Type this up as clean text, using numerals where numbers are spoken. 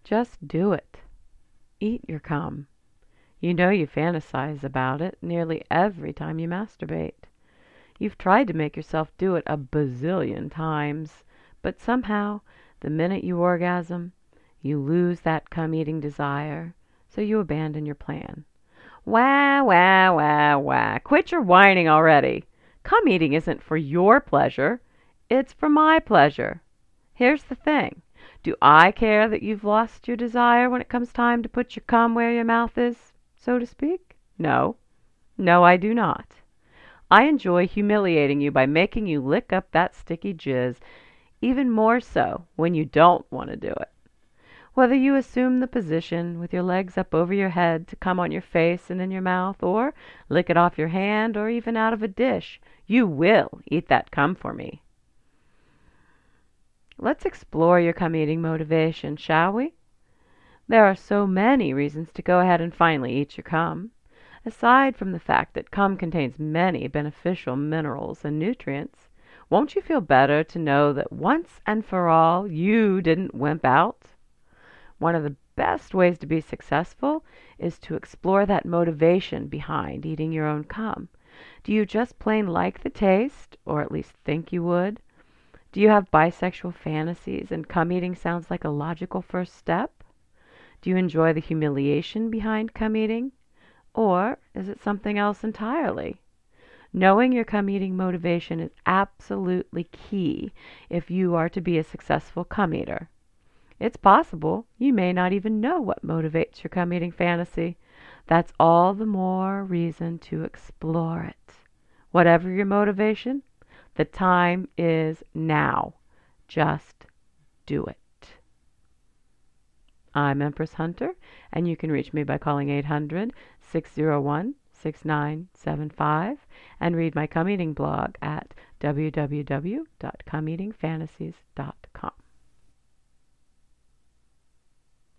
Just do it. Eat your cum. You know you fantasize about it nearly every time you masturbate. You've tried to make yourself do it a bazillion times, but somehow, the minute you orgasm, you lose that cum-eating desire, so you abandon your plan. Wah, wah, wah, wah. Quit your whining already. Cum-eating isn't for your pleasure. It's for my pleasure. Here's the thing. Do I care that you've lost your desire when it comes time to put your cum where your mouth is, so to speak? No. No, I do not. I enjoy humiliating you by making you lick up that sticky jizz, even more so when you don't want to do it. Whether you assume the position with your legs up over your head to come on your face and in your mouth, or lick it off your hand, or even out of a dish, you will eat that cum for me. Let's explore your cum-eating motivation, shall we? There are so many reasons to go ahead and finally eat your cum. Aside from the fact that cum contains many beneficial minerals and nutrients, won't you feel better to know that once and for all you didn't wimp out? One of the best ways to be successful is to explore that motivation behind eating your own cum. Do you just plain like the taste, or at least think you would? Do you have bisexual fantasies and cum eating sounds like a logical first step? Do you enjoy the humiliation behind cum eating? Or is it something else entirely? Knowing your cum eating motivation is absolutely key if you are to be a successful cum eater. It's possible you may not even know what motivates your cum eating fantasy. That's all the more reason to explore it. Whatever your motivation, the time is now. Just do it. I'm Empress Hunter, and you can reach me by calling 800-601-6975 and read my cum eating blog at www.cumeatingfantasies.com.